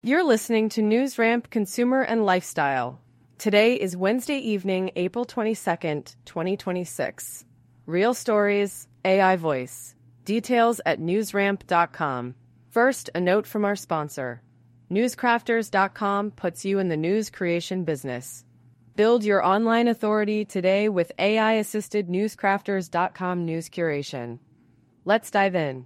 You're listening to NewsRamp Consumer and Lifestyle. Today is Wednesday evening, April 22nd, 2026. Real stories, AI voice. Details at newsramp.com. First, a note from our sponsor. Newscrafters.com puts you in the news creation business. Build your online authority today with AI-assisted newscrafters.com news curation. Let's dive in.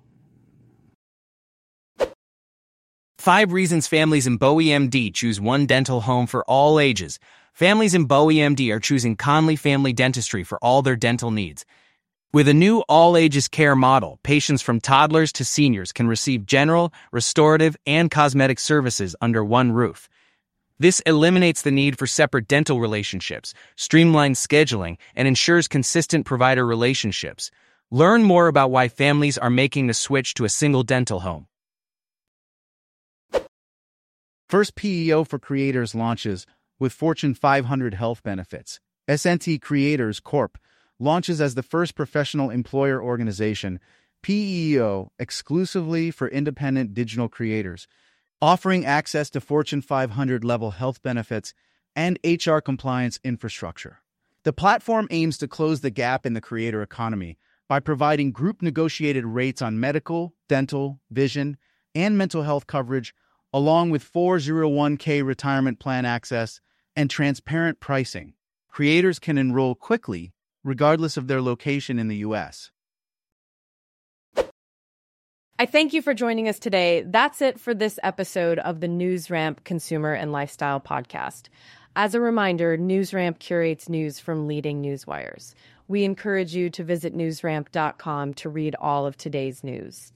5 reasons families in Bowie MD choose one dental home for all ages. Families in Bowie MD are choosing Conley Family Dentistry for all their dental needs. With a new all-ages care model, patients from toddlers to seniors can receive general, restorative, and cosmetic services under one roof. This eliminates the need for separate dental relationships, streamlines scheduling, and ensures consistent provider relationships. Learn more about why families are making the switch to a single dental home. First PEO for Creators launches with Fortune 500 health benefits. SNT Creators Corp. launches as the first professional employer organization, PEO, exclusively for independent digital creators, offering access to Fortune 500 level health benefits and HR compliance infrastructure. The platform aims to close the gap in the creator economy by providing group negotiated rates on medical, dental, vision, and mental health coverage, along with 401k retirement plan access and transparent pricing. Creators can enroll quickly, regardless of their location in the U.S. I thank you for joining us today. That's it for this episode of the NewsRamp Consumer and Lifestyle Podcast. As a reminder, NewsRamp curates news from leading newswires. We encourage you to visit newsramp.com to read all of today's news.